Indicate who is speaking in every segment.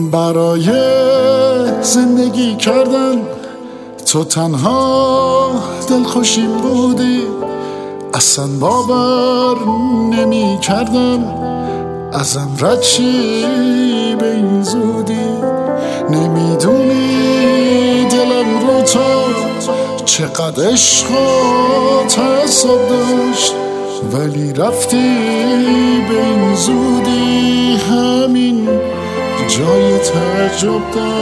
Speaker 1: برای زندگی کردن تو تنها دلخوشیم بودی، اصلا باور نمی کردم ازم رد شی به این زودی. نمیدونی دلم رو تو چقدر عشق و تعصب داشت، ولی رفتی به این زودی، همین جای تعجب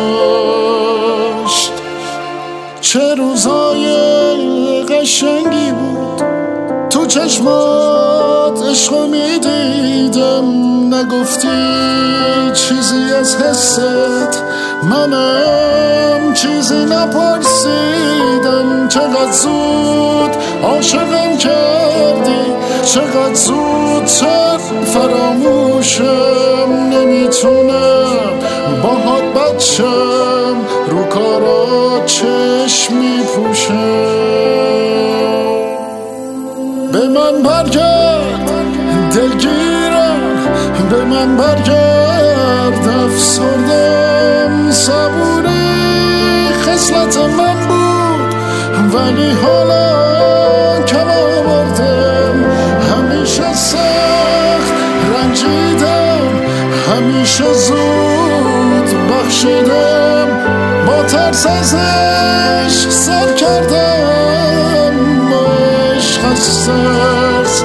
Speaker 1: داشت. چه روزای قشنگی بود تو چشمات عشقو میدیدم، نگفتی چیزی از حست، منم چیزی نپرسیدم. چقدر زود عاشقم کردی، چقدر زودتر فراموشم، نمیتونم باهات بچم، رو کارا چشم میپوشم. به من برگرد دلگیرم، به من برگرد افسردم، صبوری خصلت من بود ولی حالا کم آوردم. همیشه سخت رنجیدم، همیشه زود بخشیدم، با ترس از عشق سر کردم، با عشق از ترس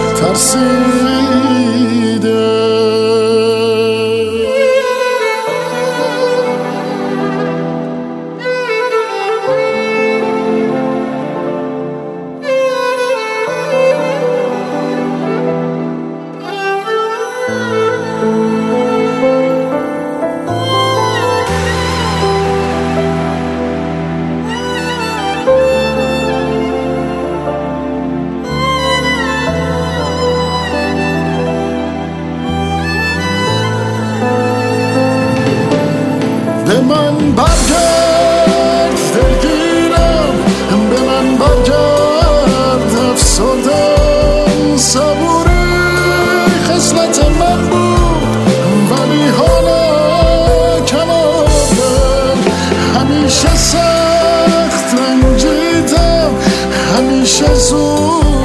Speaker 1: ترسیدم. به من برگرد دلگیرم، به من برگرد افسردم، صبوری خصلت من بود ولی حالا کم آوردم. همیشه سخت رنجیدم، همیشه زود